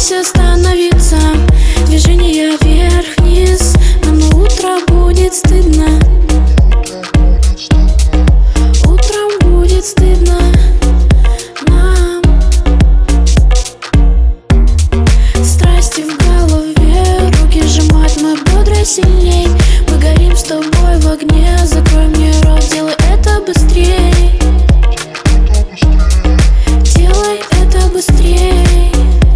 здесь остановиться. Движение вверх-вниз, нам на утро будет стыдно. Утром будет стыдно нам. Страсти в голове, руки сжимают мои бедра сильней. Мы горим с тобой в огне, закрой мне рот, делай это быстрей. Делай это быстрей.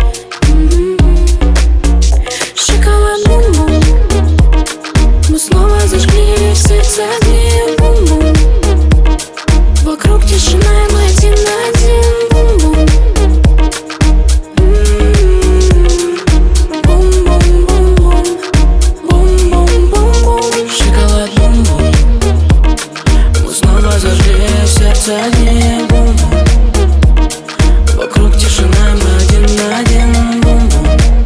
Шоколад бум-бум, мы снова зажгли в сердце огни. Бум-бум, вокруг тишина, и мы один на один. Бум-бум, бум-бум-бум-бум, бум-бум-бум-бум. Шоколад бум-бум, мы снова зажгли в сердце огни. Бум-бум, вокруг тишина, мы один на один. Бум-бум,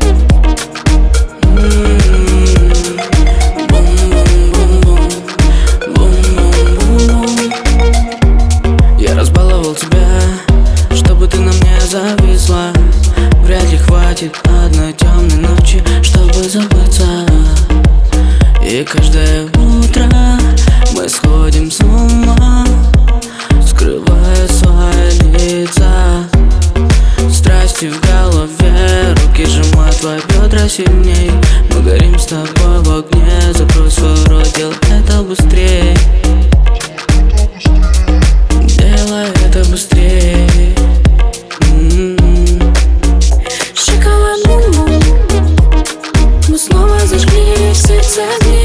бум-бум-бум-бум, бум-бум-бум-бум. Я разбаловал тебя, чтобы ты на мне зависла. Вряд ли хватит одной темной ночи, чтобы забыться. И каждое утро мы сходим с ума, скрывая свои лица. Страсти в голове, руки сжимают твои бедра сильней. Мы горим с тобой в огне, закрой свой рот, делай это быстрей. Делай это быстрей. Шоколад бум-бум, мы снова зажгли в сердце огни.